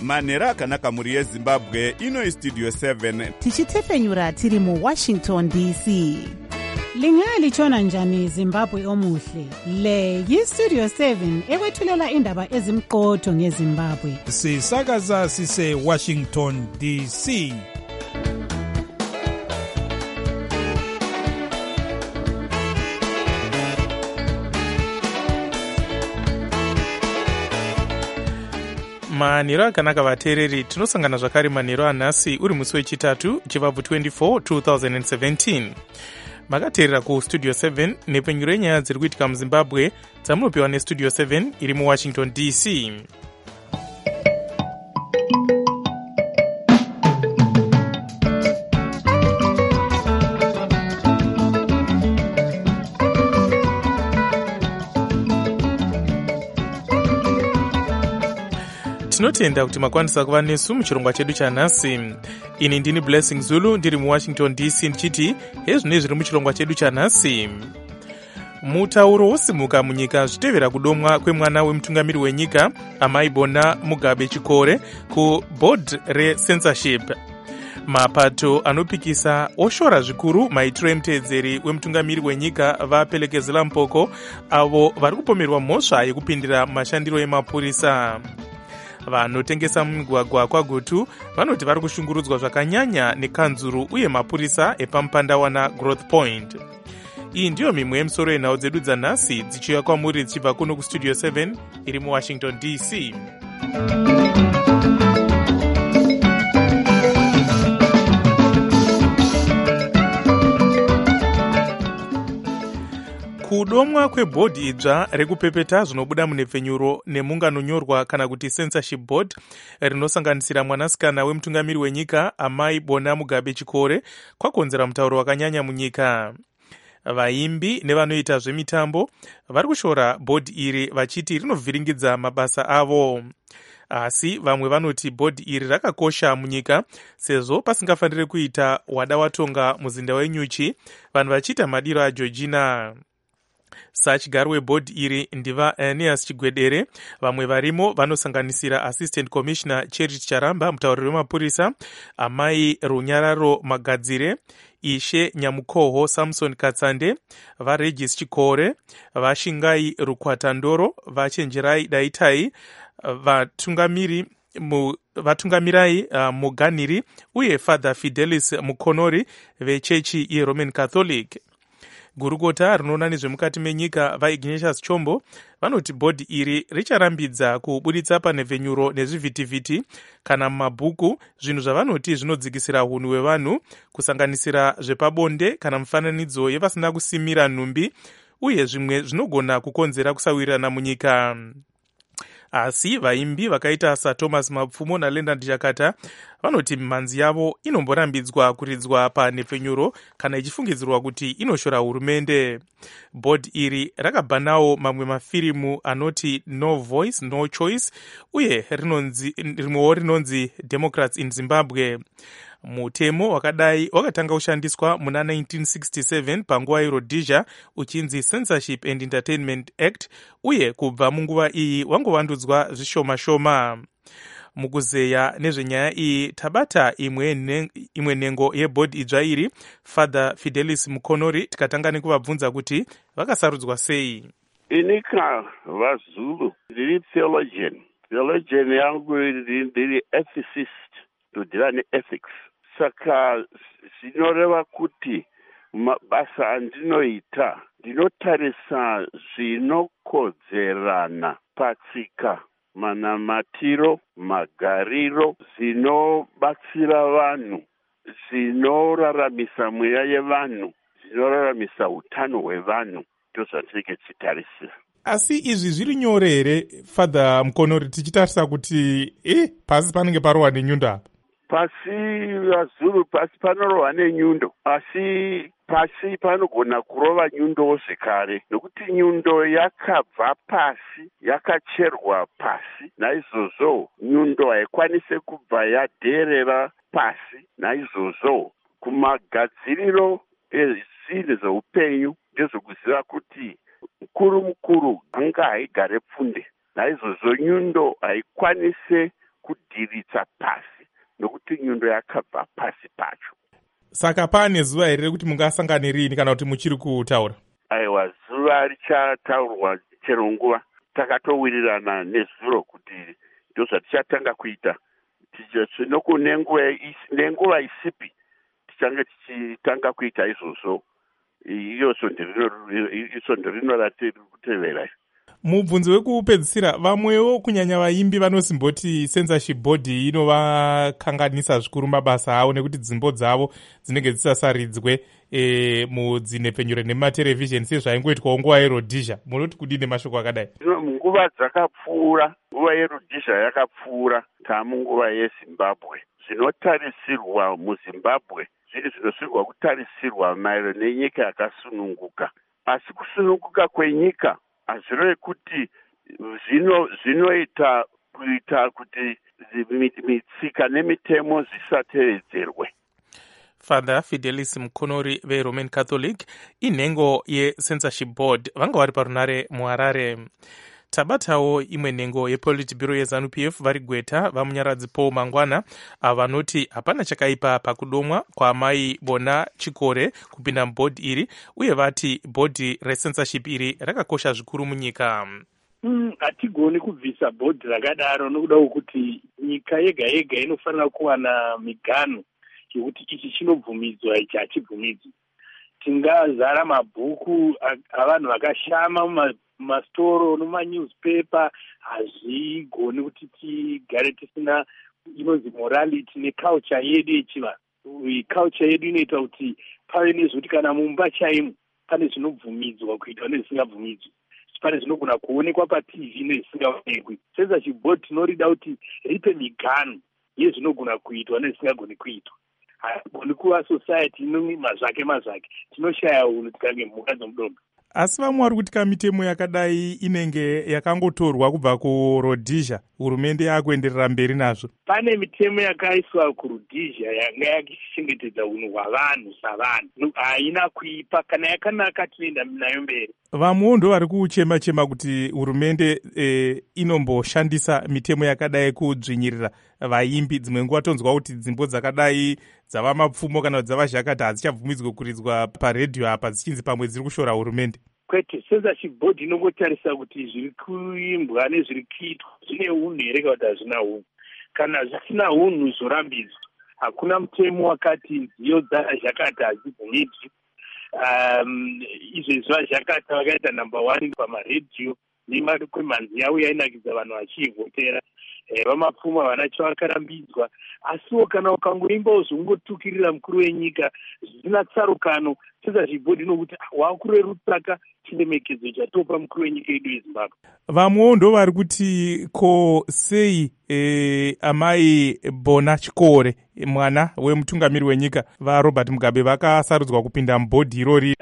manhero akanaka mhuri yezimbabwe. Ino istudio 7 tichitefenyura tiri muWashington DC. Lingalitshona njani Zimbabwe omuhle? Le yistudio 7 ekwethulela indaba ezimqotho ngeZimbabwe. Sisakaza sise Washington DC. manhero akanaka vateereri, tinosangana zvakare manhero anhasi uri musi wechitatu chivabvu 24 2017. makateerera kustudio 7 nepfenyuro yenyaya dziri kuitika muzimbabwe dzamunopiwa nestudio 7 iri muwashington DC. tinotenda kuti makwanisa kuva nesu muchirongwa chedu chanhasi. Ini ndini Blessing Zulu ndiri muWashington DC ndichiti hezvino zviri muchirongwa chedu chanhasi. Mutauro wosimuka munyika zvitevera kudomwa kwemwana wemutungamiri wenyika Amai Bona Mugabe Chikore kuboard recensorship. Mapato anopikisa oshora zvikuru maitiro emuteedzeri wemutungamiri wenyika vaPelekezela Mpoko avo vari kupomerwa mhosva yekupindira mashandiro emapurisa. Vanotengesa mumigwagwa kwaGutu vanoti vari kushungurudzwa zvakanyanya nekanzuru uye mapurisa epamupandawana Growth Point. Iyi ndiyo mimwe yemisoro yenhau dzedu dzanhasi dzichiuya kwamuri dzichibva kuno kustudio 7 iri muWashington DC. Kudomwa kwebhodhi idzva rekupepeta zvinobuda munepfenyuro nemunganonyorwa kana kuti censorship board rinosanganisira mwanasikana wemutungamiri wenyika Amai Bona Mugabe Chikore kwakonzera mutauro wakanyanya munyika. Vaimbi nevanoita zvemitambo vari kushora bhodhi iri vachiti rinovhiringidza mabasa avo. Asi vamwe vanoti bhodhi iri rakakosha munyika sezvo pasingafaniri kuita wada watonga muzinda wenyuchi, vanhu vachiita madiro aGeorgina. Sachigaro webhodhi iri ndiva Aeneas Chigwedere. Vamwe varimo vanosanganisira Assistant Commissioner Charity Charamba, mutauriri wemapurisa, Amai Runyararo Magadzire, Ishe Nyamukoho Samson Katsande, vaRegis Chikore, vaShingai Rukwatandoro, vaChenjerai Daitai, vatungamirai Muganiri uye Father Fidelis Mukonori vechechi yeRoman Catholic. Gurukota rinoona nezvemukati menyika vaIgnatius Chombo vanoti bhodhi iri richarambidza kubuditsa panepfenyuro nezvivhitivhiti kana mumabhuku zvinhu zvavanoti zvinodzikisira unhu hwevanhu, kusanganisira zvepabonde kana mufananidzo yevasina kusimira nhumbi uye zvimwe zvinogona kukonzera kusawirirana munyika. Asi vaimbi vakaita saThomas Mapfumo naLenard Chakata vanoti mhanzi yavo inomborambidzwa kuridzwa panepfenyuro kana ichifungidzirwa kuti inoshora hurumende. Bhodhi iri rakabhanawo mamwe mafirimu anoti No Voice No Choice uye rimwewo rinonzi Democrats in Zimbabwe. Mutemo wakadai wakatanga kushandiswa muna 1967 panguva yeRhodesia uchinzi Censorship and Entertainment Act uye kubva munguva iyi wangovandudzwa zvishoma-shoma. Mukuzeya nezvenyaya iyi tabata imwe nhengo yebhodhi idzva iri, Father Fidelis Mukonori, tikatanga nekuvabvunza kuti vakasarudzwa sei. Inika vaZulu ndiri theologian yangu ndiri ethicist, todhira neethics. Saka zvinoreva kuti mabasa andinoita ndinotarisa zvinokodzerana patsika, manamatiro, magariro, zvinobatsira vanhu, zvinoraramisa mweya yevanhu, zvinoraramisa utano hwevanhu, ndozvatinenge tichitarisira. Asi izvi zviri nyore here, Father Mukonori, tichitarisa kuti pasi panenge parohwa nenyundo apa? Pasi vaZulu pasi panorohwa nenyundo, asi pasi panogona kurova nyundowo zvekare, nokuti nyundo yakabva pasi, yakacherwa pasi. Naizvozvo nyundo haikwanise kubva yadherera pasi. Naizvozvo kumagadziriro ezvinhu zveupenyu ndezvokuziva kuti mukuru anga haigare pfunde. Naizvozvo nyundo haikwanise kudhiritsa pasi nokuti nyundo yakabva pasi pacho. Saka pane zuva here rekuti mungasangane rini kana kuti muchiri kutaura? Aiwa, zuva richataurwa chero nguva. Takatowirirana nezuro kuti ndozvatichatanga kuita. Tinoko nenguva isipi tichange tichitanga kuita izvozvo. Iyoso ndorino ratiri kutevera. Mubvunzo wekupedzisira, vamwewo kunyanya vaimbi vanosimboti censorship board inovakanganisa zvikuru mabasa avo nekuti dzimbo dzavo dzinenge dzisasaridzwe mudzinhepfenyuro nemumatherevhizheni sezvaingoitwawo nguva yeRhodesia. Munoti kudini mashoko akadai? Nguva dzakapfuura, nguva yeRhodesia yakapfuura, tamunguva yeZimbabwe. Zvinotarisirwa muZimbabwe zviri zvinosirwa kutarisirwa maererano nenyika yakasununguka. Asi kusununguka kwenyika hazvirevi kuti zvinoita kuti mitsika nemitemo zvisatevedzerwe. Father Fidelis Mukonori veRoman Catholic, inhengo yecensorship board vanga vari parunare muHarare. Tabatawo imwe nhengo yePolitburo yeZANU-PF vari Gweta vamunyaradzi Paul Mangwana vanoti hapana chakaipa pakudomwa kwaamai Bona Chikore kupinda mubhodhi iri, uye vati bhodhi recensorship iri rakakosha zvikuru munyika. Hatigoni kubvisa bhodhi rakadaro nokuda kwekuti nyika yega yega inofanira kuwana migano yekuti ichi chinobvumidzwa ichi hachibvumidzwi. Tingazara mabhuku avanhu vakashama mumastoro nomumanewspaper, hazvigoni kuti tigare tisina inonzi morality neculture yedu yechivanhu. Culture yedu inoita kuti pave nezvekuti kana mumba chaimo pane zvinobvumidzwa kuitwa nezvisingabvumidzwi, pane zvinogona kuonekwa paTV nezvisingaonekwi. Censorship board tinorida kuti ripe migano yezvinogona kuitwa nezvisingagoni kuitwa. Haigoni kuva society ino mazvake tinoshaya unhu tikange mhuka dzomudombo. Asi vamwe vari kuti kamitemo yakadai inenge yakangotorwa kubva kuRhodesia, hurumende yakuenderera mberi nazvo. Pane mitemo yakaiswa kuRhodesia yanga yakichengetedza unhu hwavanhu savanhu, haina kuipa. Kana yakanaka tinoenda nayo mberi. Vamwewo ndo vari kuchema kuti hurumende inomboshandisa mitemo yakadai kudzvinyirira vaimbi. Dzimwe nguva tonzwa kuti dzimbo dzakadai dzava mapfumo kana kuti dzava zhakata hadzichabvumidzwe kuridzwa paredhiyo apa dzichinzi pamwe dziri kushora hurumende. Kwete, censorship board inongotarisa kuti zviri kuimbwa nezviri kuitwa zvine unhu here kana kuti hazvina unhu. Kana zvisina unhu zvorambidzwa. Hakuna mutemo wakati nziyo dzazhakata hadzibvumidzwi. Izvezvi vazhakata vakaita number 1 pamaredhiyo nemakwemanzi yavo yainakidza vanhu vachiivhotera. Vamapfuma vana chavakarambidzwa. Asiwo kana ukangoimbawo zvongotukirira mukuru wenyika zvisina tsarukano, censorship board inokuti wakurerutsaka chiremekedzo chatopa mukuru wenyika yedu yeZimbabwe. Vamwewo ndo vari kuti ko sei amai Bona Chikore mwana wemutungamiri wenyika vaRobert Mugabe vakasarudzwa kupinda mubhodhi irori?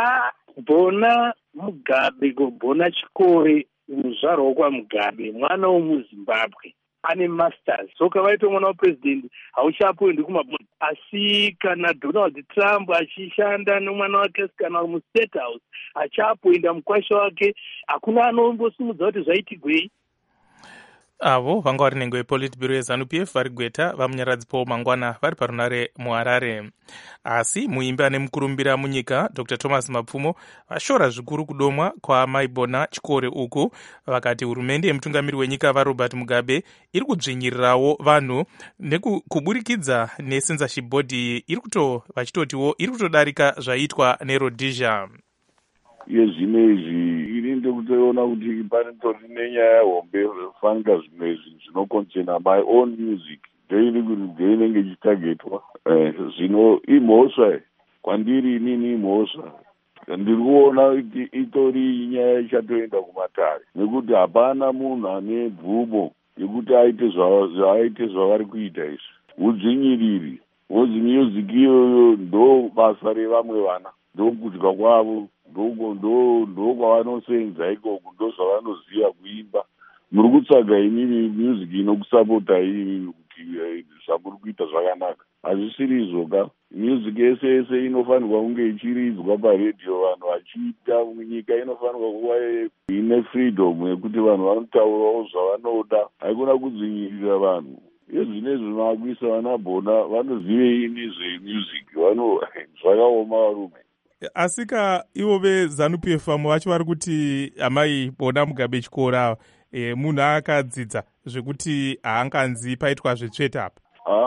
Bona Chikore muzvarwa kwaMugabe, mwana womuZimbabwe, ane masters. Soka vaita mwana wapresident hauchapoendi kumabhodhi. Asi kana Donald Trump achishanda nomwana wake kana muState House achapoenda mukwasha wake, hakuna anombosimudza kuti zvaitigwei. Avo vanga vari nhengo yePolitburo yeZANU-PF vari Gweta vamunyaradzi Paul Mangwana vari parunare muHarare. Asi muimbi ane mukurumbira munyika Dr. Thomas Mapfumo vashora zvikuru kudomwa kwaamai Bona Chikore uku, vakati hurumende yemutungamiri wenyika vaRobert Mugabe iri kudzvinyirirawo vanhu kuburikidza necensorship board vachitotiwo iri kutodarika zvaiitwa neRhodesia. Yezvino izvi iri ndekutoona kuti panitori nenyaya hombe fanga zvimwe zvinokonzerna my own music ndeinenge ichitagetwa. Zvino imhosva kwandiri inini, imhosva ndiri kuona kuti itori nyaya ichatoenda kumatare, nekuti hapana munhu ane bvumo yekuti aite zvavari kuita izvi. Udzvinyiriri hozi music iyoyo ndo basa revamwe vana, ndo kudya kwavo, ndo kwavanosenza ikoko, ndo zvavanoziva kuimba. Muri kutsvaga inini music inokusapota inini kuti samuri kuita zvakanaka. Hazvisiri izvoka. Music yese yese inofanirwa kunge ichiridzwa paredhiyo, vanhu vachiita. Nyika inofanirwa kuva ine freedom yekuti vanhu vanotaurawo zvavanoda, haikona kudzinyirira vanhu. Zvinezvi makuisa vanabhona vanozivei nezvemusic, zvakaoma varume. Asika ivo veZANU-PF vamwe vacho vari kuti amai bona Mugabe Chikora munhu akadzidza zvekuti haanganzi paitwa zvetsveta apa.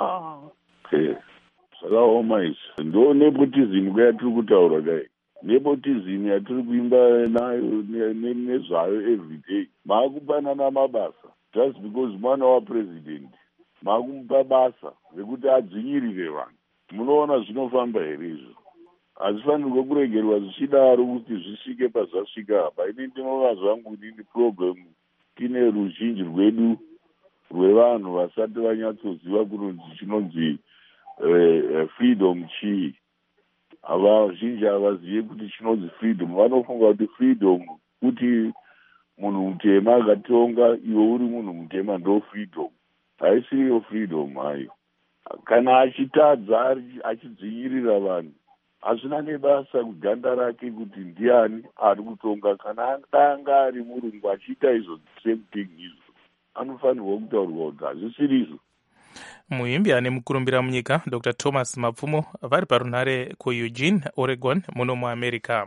Zvakaoma izvi. Ndo nepotism kuyatiri kutaura dai. Nepotism yatiri kuimba nayo nezvayo everyday. Maakupanana mabasa just because mwana wapresident. Maakumupa basa rekuti adzinyirire vanhu. Munoona zvinofamba here izvo? Hazvifanirwe kuregerwa zvichidaro kuti zvisvike pazvasvika apa. Ini ndinova zvangu nini problem tine ruzhinji rwedu rwevanhu vasati vanyatsoziva kunonzi chinonzi freedom chii. Vazhinji havazive kuti chinonzi freedom. Vanofunga kuti freedom kuti munhu mutema akatonga iwe uri munhu mutema ndo freedom. Haisiriyo freedom hayo. Kana achitadza achidzinyirira vanhu, hazvina nebasa kuganda rake kuti ndiani ari kutonga. Kana anga ari murungu achiita izvo same thing izvo, anofanirwa kutaurirwa kuti hazvisiri izvo. Muimbi ane mukurumbira munyika Dr. Thomas Mapfumo vari parunhare kuEugene, Oregon muno muAmerica.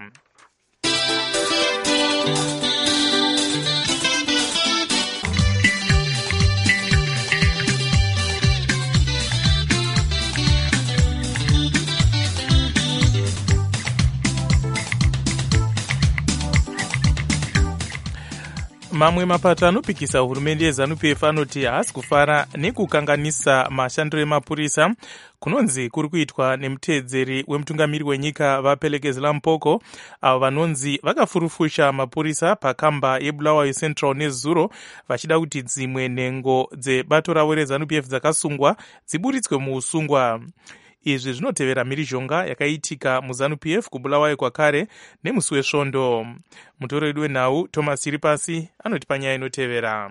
Mamwe mapato anopikisa hurumende yeZANU-PF anoti haasi kufara nekukanganisa mashandiro emapurisa kunonzi kuri kuitwa nemuteedzeri wemutungamiri wenyika vaPelekezela Mpoko, avo vanonzi vakafurufusha mapurisa pakamba yeBulawayo Central nezuro vachida kuti dzimwe nhengo dzebato ravo reZANU-PF dzakasungwa dziburitswe muusungwa. Izvi zvinotevera mhirizhonga yakaitika muZANU-PF kuBulawayo kwakare nemusi wesvondo. Mutori wedu wenhau Thomas Chiripasi anoti panyaya inotevera.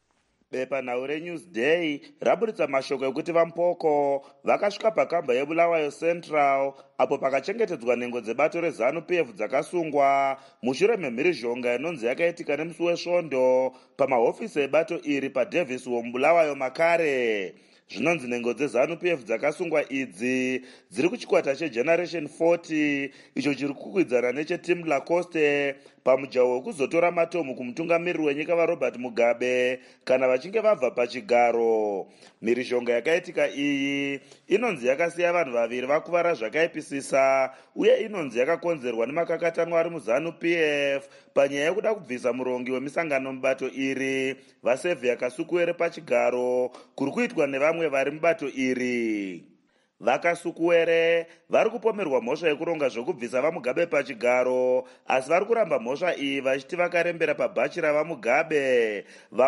Bepanhau reNewsday raburitsa mashoko ekuti vaMpoko vakasvika pakamba yeBulawayo Central apo pakachengetedzwa nhengo dzebato reZANU-PF dzakasungwa mushure memhirizhonga inonzi yakaitika nemusi wesvondo pamahofisi ebato iri paDavis muBulawayo makare. Zvinonzi nhengo dzeZANU-PF dzakasungwa idzi dziri kuchikwata cheGeneration 40 icho chiri kukwidzana necheTim Lacoste pamujaho wekuzotora matomu kumutungamiriri wenyika vaRobert Mugabe kana vachinge vabva pachigaro. Mhirizhonga yakaitika iyi inonzi yakasiya vanhu vaviri vakuvara zvakaipisisa uye inonzi yakakonzerwa nemakakatanwa ari muZANU-PF panyaya yekuda kubvisa murongi wemisangano mubato iri vaSevhia Kasukuwere pachigaro kuri kuitwa nevamwe vari mubato iri. VaKasukuwere vari kupomerwa mhosva yekuronga zvokubvisa vaMugabe pachigaro, asi vari kuramba mhosva iyi vachiti vakarembera pabhachi ravaMugabe.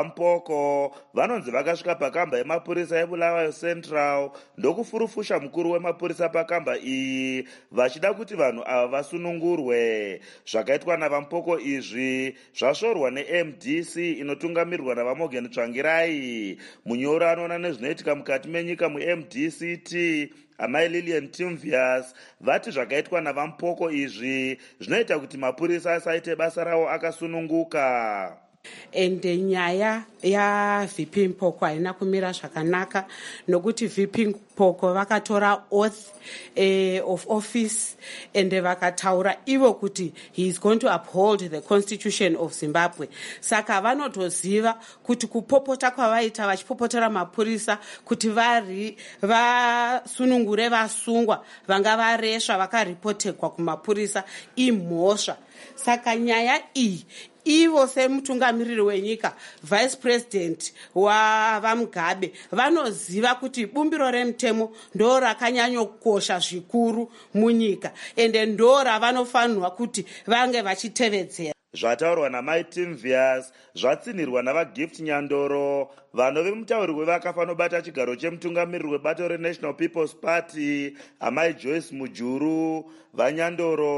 vaMpoko vanonzi vakasvika pakamba yemapurisa eBulawayo Central ndokufurufusha mukuru wemapurisa pakamba iyi vachida kuti vanhu ava vasunungurwe. Zvakaitwa navaMpoko izvi zvashorwa neMDC inotungamirirwa navaMorgan Tsvangirai. Munyori anoona nezvinoitika mukati menyika muMDCT amai Lillian Timvias vati zvakaitwa navaMpoko izvi zvinoita kuti mapurisa asaite basa rawo akasununguka. Ende nyaya yaVP Mpoko haina kumira zvakanaka nokuti VP Mpoko vakatora oath of office ende vakataura ivo kuti he is going to uphold the constitution of Zimbabwe. Saka vanotoziva kuti kupopota kwavaita vachipopotera mapurisa kuti vasunungure vasungwa vanga varesva vakaripotekwa kumapurisa imhosva. Saka nyaya iyi ivo semutungamiriri wenyika vice president wavaMugabe vanoziva kuti bumbiro remutemo ndo rakanyanyokosha zvikuru munyika ende ndo ravanofanirwa kuti vange vachitevedzera. Zvataurwa namai Timvias zvatsinirwa navaGift Nyandoro vanove mutauri wevakafa nobata chigaro chemutungamiriri webato reNational People's Party amai Joyce Mujuru. VaNyandoro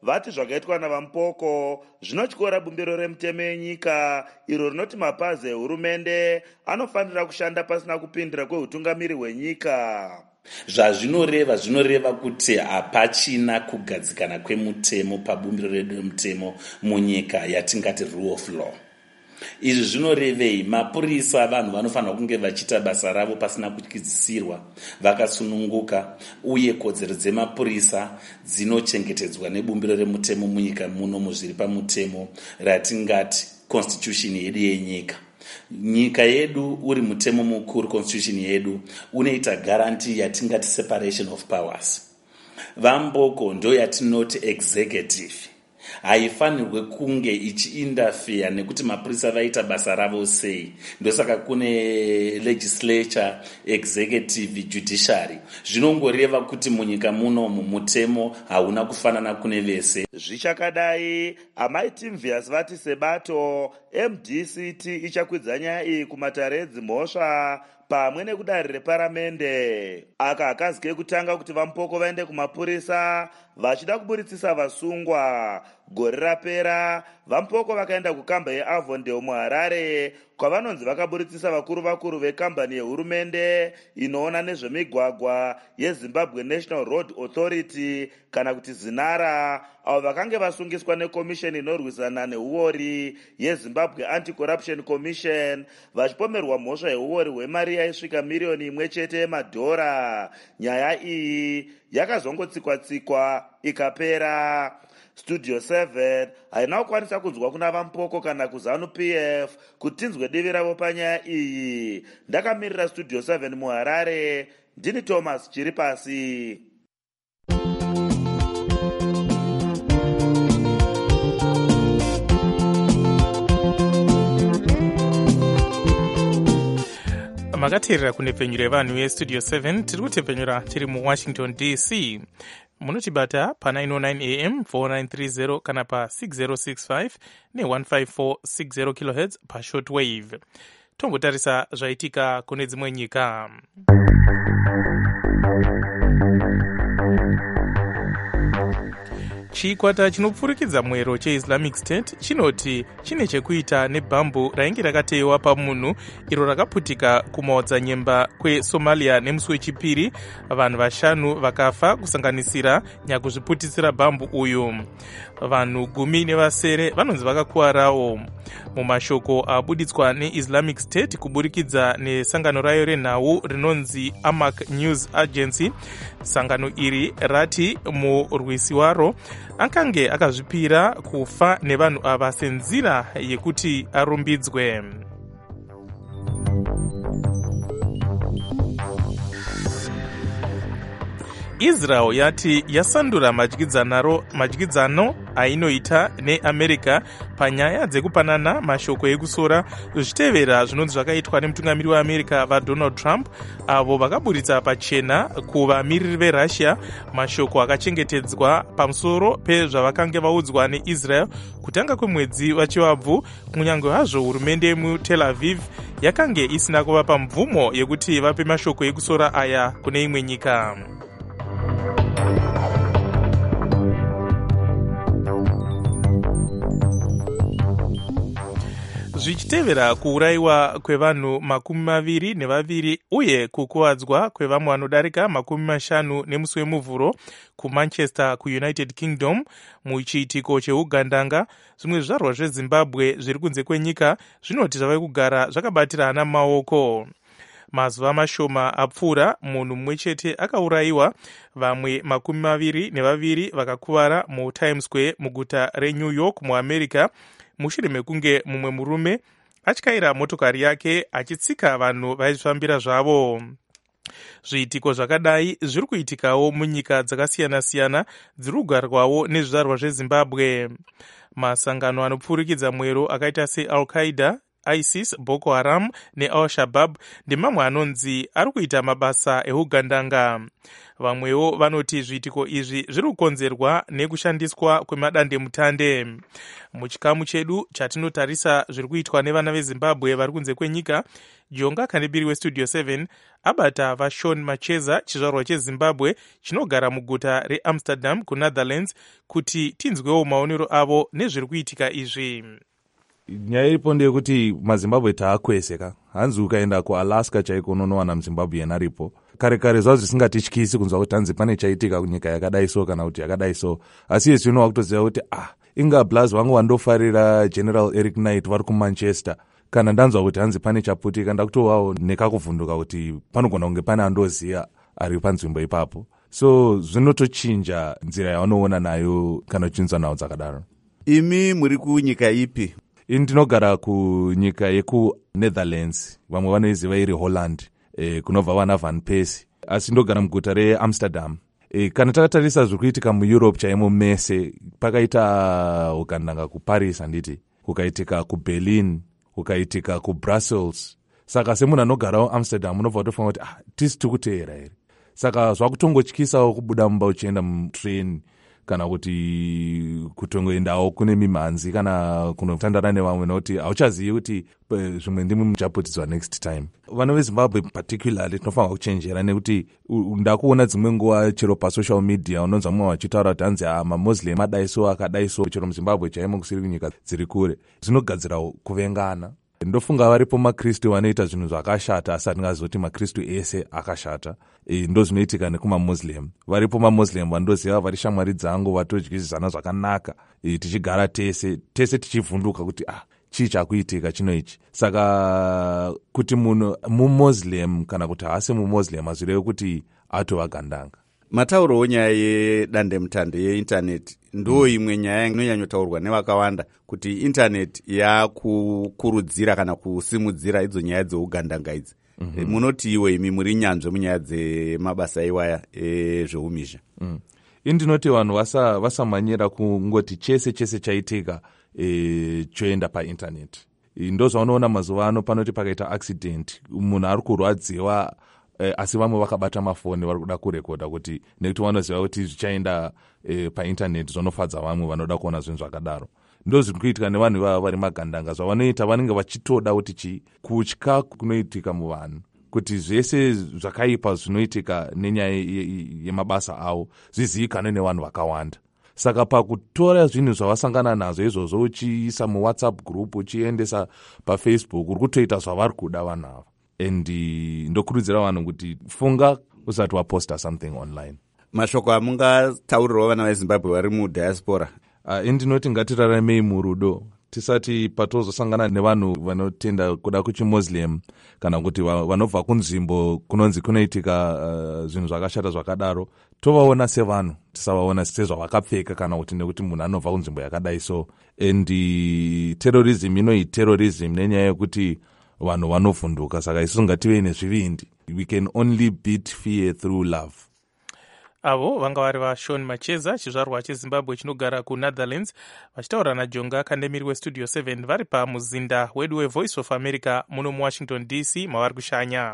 vati zvakaitwa navampoko zvinotyora bumbiro remutemo yenyika iro rinoti mapazi ehurumende anofanira kushanda pasina kupindira kweutungamiri hwenyika. Zvinoreva kuti hapachina kugadzikana kwemutemo pabumbiro redu remutemo munyika yatingati rule of law. Izvi zvinorevei? Mapurisa vanhu vanofanira kunge vachiita basa ravo pasina kutyisirwa, vakasununguka, uye kodzero dzemapurisa dzinochengetedzwa nebumbiro remutemo munyika muno muzviri pamutemo ratingati constitution yedu yenyika. Nyika yedu uri mutemo mukuru, constitution yedu unoita guarantee yatingati separation of powers. Vamboko ndo yatinoti executive haifanirwe kunge ichiinterfere nekuti mapurisa vaita basa ravo sei. Ndosaka kune legislature, executive, judiciary. Zvinongoreva kuti munyika munomu mutemo hauna kufanana kune vese. Zvichakadai, amai Timvius vati sebato MDCT ichakwidza nyaya iyi kumatare edzimhosva pamwe nekudare reparamende. Aka akazike kutanga kuti vampoko vaende kumapurisa vachida kuburitsisa vasungwa. Gore rapera vampoko vakaenda kukamba yeAvondale muHarare kwavanonzi vakaburitsisa vakuru vekambani yehurumende inoona nezvemigwagwa yeZimbabwe National Road Authority kana kuti ZINARA, avo vakange vasungiswa nekomisheni inorwisana neuori yeZimbabwe Anti-Corruption Commission vachipomerwa mhosva yeuori hwemari yaisvika miliyoni 1 chete yemadhora. Nyaya iyi yakazongotsikwa ikapera. Studio 7 haina kukwanisa kunzwa kuna vampoko kana kuZANU PF kuti tinzwe divi ravo panyaya iyi. Ndakamirira Studio 7 muHarare, ndini Thomas Chiripasi. Makateerera kunepfenyuro yevanhu yestudio 7 tiri kutepfenyura tiri muWashington DC. Munotibata pa 909 AM 4930 kana pa 6065 ne15460 kHz pa shortwave. Tombotarisa zvaitika kune dzimwe nyika. Chikwata chinopfurikidza mwero cheIslamic State chinoti chine chekuita nebhambu rainge rakateyiwa pamunhu iro rakaputika kumaodzanyemba kweSomalia nemusi wechipiri. Vanhu 5 vakafa kusanganisira nyakuzviputisira bhambu uyu. Vanhu 10 vanonzi vakakuwarawo. Mumashoko abuditswa neIslamic State kuburikidza nesangano rayo renhau rinonzi Amaq News Agency, sangano iri rati murwisi waro akange akazvipira kufa nevanhu ava senzira yekuti arumbidzwe. Israel yati yasandura madyidzano ainoita neAmerica panyaya dzekupanana mashoko ekusora zvichitevera zvinonzi zvakaitwa nemutungamiri weAmerica vaDonald Trump, avo vakaburitsa pachena kuvamiriri veRussia mashoko akachengetedzwa pamusoro pezvavakange vaudzwa neIsrael kutanga kwemwedzi wachivabvu, kunyange hazvo hurumende yemuTel Aviv yakange isina kuvapa mvumo yekuti vape mashoko ekusora aya kune imwe nyika. Zvichitevera kuurayiwa kwevanhu 22 uye kukuwadzwa kwevamwe vanodarika 50 nemusi wemuvhuro kuManchester kuUnited Kingdom muchiitiko cheugandanga, zvimwe zvizvarwa zveZimbabwe zviri kunze kwenyika zvinoti zvave kugara zvakabatirana mumaoko. Mazuva mashoma apfuura munhu mumwe chete akaurayiwa, vamwe 22 vakakuvara muTimes Square muguta reNew York muAmerica mushure mekunge mumwe murume atyaira motokari yake achitsika vanhu vaizvifambira zvavo. Zviitiko zvakadai zviri kuitikawo munyika dzakasiyana-siyana dziri kugarwawo nezvizvarwa zveZimbabwe. Masangano anopfurikidza mwero akaita seAl-Qaeda, isis, boko haram neal-shabab ndemamwe anonzi ari kuita mabasa eugandanga. Vamwewo vanoti zviitiko izvi zviri kukonzerwa nekushandiswa kwemadandemutande. Muchikamu chedu chatinotarisa zviri kuitwa nevana vezimbabwe vari kunze kwenyika, Jonga Kandibiri westudio 7 abata vaShawn Macheza, chizvarwa chezimbabwe chinogara muguta reAmsterdam kuNetherlands, kuti tinzwewo maonero avo nezviri kuitika izvi. Nyaya iripo ndeyekuti mazimbabwe taakweseka. Hanzi ukaenda kuAlaska chaiko unowana muzimbabwe aripo. Kare zvazvo zvisingatityisi kunzwa kuti hanzi pane chaitika kunyika yakadai so kana kuti yakadai so. Asi izvi unowa kutoziva kuti inga Blaz wangu wandofarira General Eric Knight vari kuManchester. Kana ndanzwa kuti hanzi pane chaputika ndakutowawo nekakuvhunduka kuti panogona kunge pane andoziya ari panzvimbo ipapo. So zvinotochinja nzira yavanoona nayo kana uchinzwa nawo dzakadaro. Imi muri kunyika ipi? Ndinogara kunyika yekuNetherlands, vamwe vanoiziva iri Holland, kunobva vana Van Persie, asi ndogara muguta reAmsterdam. Kana takatarisa zviri kuitika muEurope chaimo mese, pakaita ugandanga kuParis handiti, kukaitika kuBerlin, kukaitika kuBrussels. Saka semunhu anogarawo Amsterdam unobva utofunga kuti tisi tikuteera here. Saka zvakutongotyisawo kubuda mumba uchienda mutrain, kana kuti kutongoendawo kune mimhanzi kana kunotandara nevamwe nokuti hauchazivi kuti zvimwe ndimi muchaputidzwa next time. Vana veZimbabwe particularly tinofanira kuchenjera nekuti ndakuona dzimwe nguva chero pasocial media unonzwa mumwe vachitaura kuti hanzi maMuslim adaiso akadaiso chero muZimbabwe chaimo kusiri kunyika dziri kure. Zvinogadzira kuvengana. Ndofunga varipo maKristu vanoita zvinhu zvakashata asi hatingazoti maKristu ese akashata. Ndo zvinoitika nekumaMuslim. Varipo maMuslim vandoziva vari shamwari dzangu vatodyisana zvakanaka. Tichigara tese tichivhunduka kuti chii chakuitika chino ichi. Saka kuti munhu muMuslim kana kuti haasi muMuslim hazvirevi kuti atovagandanga. Mataurowo nyaya yedandemutande yeintaneti ndo imwe nyaya inonyanyotaurwa nevakawanda kuti intaneti yakukurudzira kana kusimudzira idzo nyaya dzeugandanga idzi. Munoti iwe imi muri nyanzve munyaya dzemabasa iwaya ezveumhizha. Indinoti vanhu vasamanyira kungoti chese chaitika choenda paintaneti. Ndo zvaunoona mazuva ano panoti pakaita accident, munhu ari kurwadziwa asi vamwe vakabata mafoni vari kuda kurekodha kuti nekuti vanoziva kuti zvichaenda paintaneti zvinofadza vamwe vanoda kuona zvinhu zvakadaro. Ndo zviri kuitika nevanhu ivava vari magandanga. Zvavanoita vanenge vachitoda kuti kutya kunoitika muvanhu, kuti zvese zvakaipa zvinoitika nenyaya yemabasa avo zvizivikanwe nevanhu vakawanda. Saka pakutora zvinhu zvavasangana nazvo izvozvo uchiisa muWhatsApp group uchiendesa paFacebook uri kutoita zvavari kuda vanhu ava. And ndokurudzira vanhu kuti funga usati waposta something online. Mashoko amungataurirawo vana veZimbabwe vari mudiaspora? Ndinoti ngatiraramei murudo, tisati patozosangana nevanhu vanotenda kuda kuchiMuslim kana kuti vanobva kunzvimbo kunonzi kunoitika zvinhu zvakashata zvakadaro, tovaona sevanhu, tisavaona sezvavakapfeka kana kuti nekuti munhu anobva kunzvimbo yakadai so. And terrorism terrorism nenyaya yekuti vanhu vanovhunduka. Saka isusu ngative nezvivindi. We can only beat fear through love. Avo vanga vari vaShawn Macheza, chizvarwa cheZimbabwe chinogara kuNetherlands, vachitaura naJonga Kandemiri westudio 7 vari pamuzinda wedu weVoice of America muno muWashington DC mavari kushanya.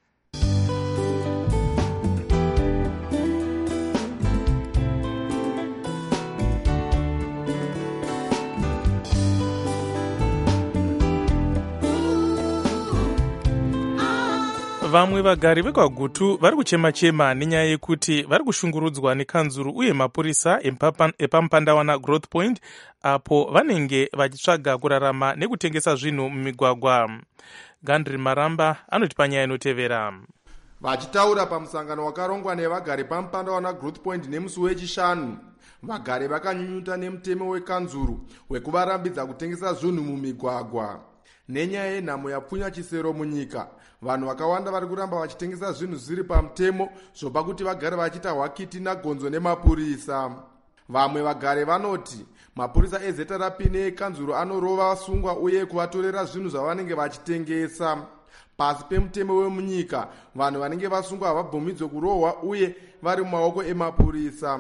Vamwe vagari vekwaGutu vari kuchema-chema nenyaya yekuti vari kushungurudzwa nekanzuru uye mapurisa epamupandawana Growth Point apo vanenge vachitsvaga kurarama nekutengesa zvinhu mumigwagwa. Gandri Maramba anoti panyaya inotevera. Vachitaura pamusangano wakarongwa nevagari pamupandawana Growth Point nemusi wechishanu, vagari vakanyunyuta nemutemo wekanzuru wekuvarambidza kutengesa zvinhu mumigwagwa. Nenyaya yenhamo yapfunya chisero munyika, vanhu vakawanda vari kuramba vachitengesa zvinhu zviri pamutemo zvopa kuti vagare vachita hwakiti nagonzo nemapurisa. Vamwe vagare vanoti mapurisa ezeta neekanzuro anorova vasungwa uye kuvatorera zvinhu zvavanenge vachitengesa. Pasi pemutemo wemunyika, vanhu vanenge vasungwa havabvumidzwe kurohwa uye vari mumaoko emapurisa.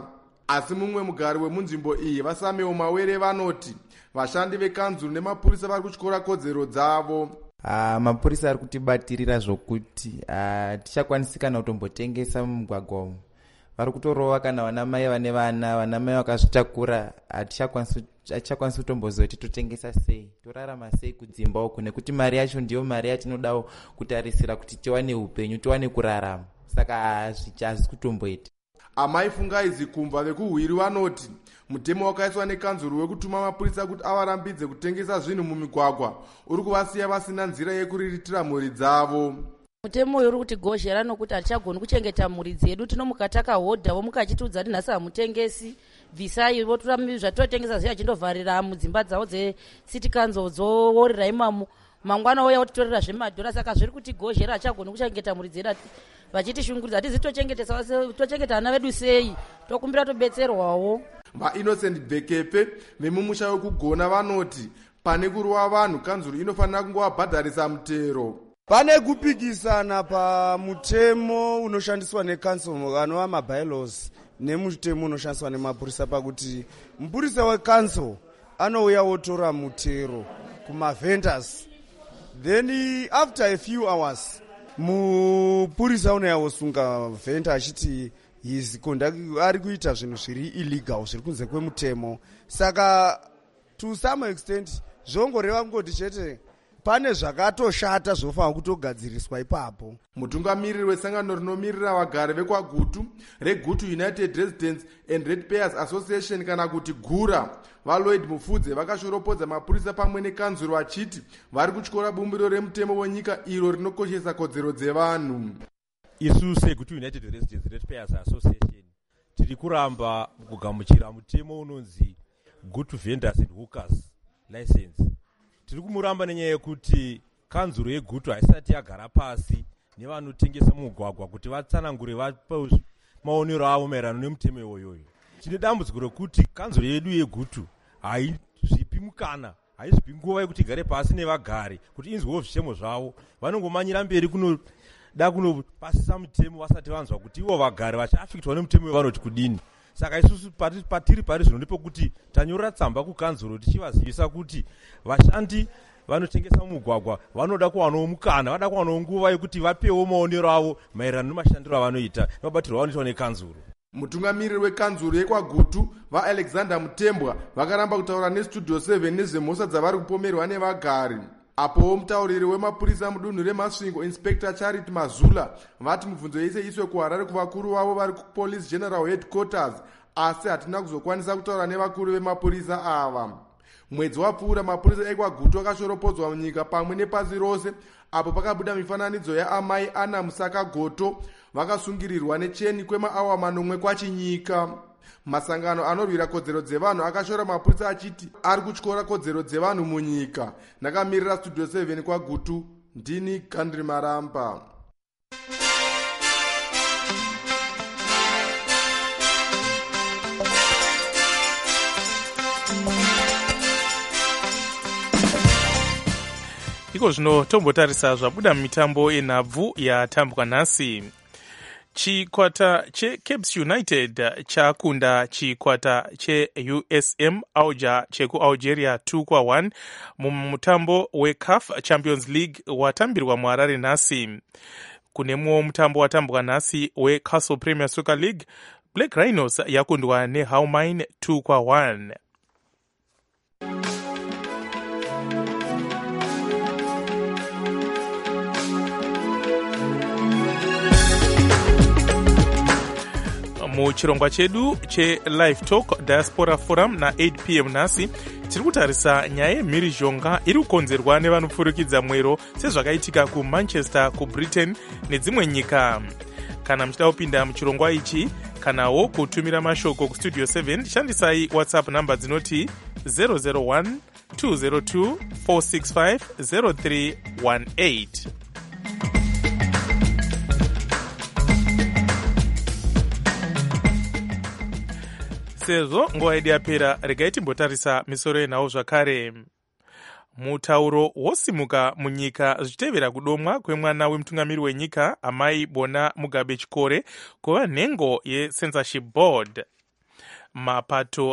asi mumwe mugari wemunzvimbo iyi Vasamewo Mawere vanoti vashandi vekanzuru nemapurisa vari kutyora kodzero dzavo. Mapurisa ari kutibatirira zvokuti tichakwanisi kana kutombotengesa mumugwagwa umu. Vari kutorova kana vanamai vane vana, vanamai vakazvitakura, hatichakwanisi kutomboziva kuti totengesa sei, torarama sei kudzimba uku, nekuti mari yacho ndiyo mari yatinodawo kutarisira kuti tiwane upenyu, tiwane kurarama. Saka hazvisi kutomboita. Amai Fungaizi Kumva vekuHwiri vanoti mutemo wakaiswa nekanzuru wekutuma mapurisa kuti avarambidze kutengesa zvinhu mumigwagwa uri kuvasiya vasina nzira yekuriritira mhuri dzavo. Mutemo uyu uri kutigozhera nokuti hatichagoni kuchengeta mhuri dzedu. Tinomuka takahodha mukachitiudza kuti nhasi hamutengesi, bvisai zvatotengesa zviya chindovharira mudzimba dzavo dzecity council dzoworera imamo, mangwana ouya kutitorera zvemadhora. Saka zviri kutigozhera, hatichagoni kuchengeta mhuri dzedu, vachitishungurudza hatizi tochengeta vana vedu sei, tokumbira tobetserwawo. VaInnocent Bhekepe vemumusha wekugona vanoti pane kuruwa vanhu kanzuru inofanira kungovabhadharisa mutero. Pane kupikisana pamutemo unoshandiswa nekanzuru anova mabylaws nemutemo unoshandiswa nemapurisa, pakuti mupurisa wekanzuru anouya wotora mutero kumavendors, then after a few hours mupurisa unouya wosunga venda achiti ari kuita zvinhu zviri illegal, zviri kunze kwemutemo. Saka to some extent zvongoreva kungoti chete pane zvakatoshata zvofanira kutogadziriswa ipapo. Mutungamiriri wesangano rinomirira vagari vekwaGutu reGutu United Residents and Ratepayers Association kana kuti GURA vaLloyd Mufudze vakashoropodza mapurisa pamwe nekanzuru vachiti vari kutyora bumbiro remutemo wenyika iro rinokoshesa kodzero dzevanhu. Isu seGutu United Residents and Ratepayers Association tiri kuramba kugamuchira mutemo unonzi Gutu Vendors and Hookers License. Tiri kumuramba nenyaya yekuti kanzuru yeGutu haisati yagara pasi nevanotengesa mumugwagwa kuti vatsanangure vape maonero avo maererano nemutemo iwoyoyo. Tine dambudziko rekuti kanzuru yedu yeGutu haizvipi mukana, haizvipi nguva yekuti igare pasi nevagari kuti inzwewo zvichemo zvavo. Vanongomanyira mberi kunoda kunopasisa mutemo vasati vanzwa kuti ivo vagari vachiafiktwa nemutemo wevanoti kudini. Saka isusu patiri pari zvino ndepekuti tanyorera tsamba kukanzuro tichivazivisa kuti vashandi vanotengesa mumugwagwa vanoda kuwanawo mukana, vada kuwanawo nguva yekuti vapewo maonero avo maererano nemashandiro avanoita nemabatirwo avanoitwa nekanzuro. Mutungamiriri wekanzuro yekwaGutu vaAlexander Mutembwa vakaramba kutaura nestudio 7 nezvemhosva dzavari kupomerwa nevagari. Apowo mutauriri wemapurisa mudunhu reMasvingo Inspector Charity Mazula vati mubvunzo yese iswe kuHarare kuvakuru vavo vari kuPolice General Headquarters, asi hatina kuzokwanisa kutaura nevakuru vemapurisa ava. Mwedzi wapfuura mapurisa ekwaGutu akashoropodzwa munyika pamwe nepasi rose apo pakabuda mifananidzo yaamai Ana Musaka Goto vakasungirirwa necheni kwemaawa 9 kwachinyika. Masangano anorwira kodzero dzevanhu akashora mapurisa achiti ari kutyora kodzero dzevanhu munyika. Ndakamirira studio 7 kwaGutu, ndini Gandri Maramba. Iko zvino tombotarisa zvabuda mumitambo yenhabvu yatambwa nhasi. Chikwata cheCaps United chakunda chikwata cheUSM Alger chekuAlgeria 2-1 mumutambo weCAF Champions League watambirwa muHarare nhasi. Kunemwo mutambo watambwa nhasi weCastle Premier Soccer League, Black Rhinos yakundwa neHalmine 2-1. Muchirongwa chedu cheLive Talk Diaspora Forum na8 p.m. nhasi tiri kutarisa nyaya yemhirizhonga iri kukonzerwa nevanopfurikidza mwero sezvakaitika kuManchester, kuBritain nedzimwe nyika. Kana muchida kupinda muchirongwa ichi kanawo kutumira mashoko kustudio 7 shandisai WhatsApp namba dzinoti 001 202 465 0318. Sezvo nguva yedu yapera, regai timbotarisa misoro yenhau zvakare. Mutauro wosimuka munyika zvichitevera kudomwa kwemwana wemutungamiri wenyika amai Bona Mugabe Chikore kuva nhengo yeCensorship Board. mapato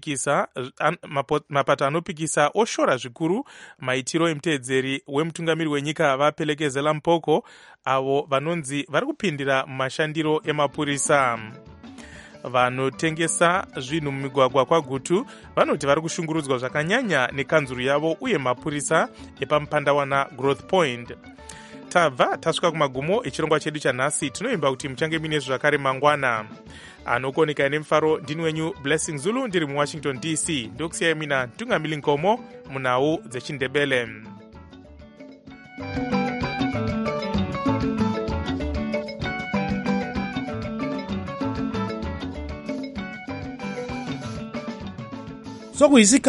anopikisa oshora zvikuru maitiro emuteedzeri wemutungamiri wenyika vapelekezela mpoko avo vanonzi vari kupindira mumashandiro emapurisa. Vanotengesa zvinhu mumigwagwa kwaGutu vanoti vari kushungurudzwa zvakanyanya nekanzuru yavo uye mapurisa epamupandawana Growth Point. Tabva tasvika kumagumo echirongwa chedu chanhasi. Tinoimba kuti muchange mine zvakare mangwana. Anokoneka nemufaro ndini wenyu Blessing Zulu ndiri muWashington DC. Ndokusiyai mina Tungamili Nkomo munhau dzechindebele. Sokuyisikhathi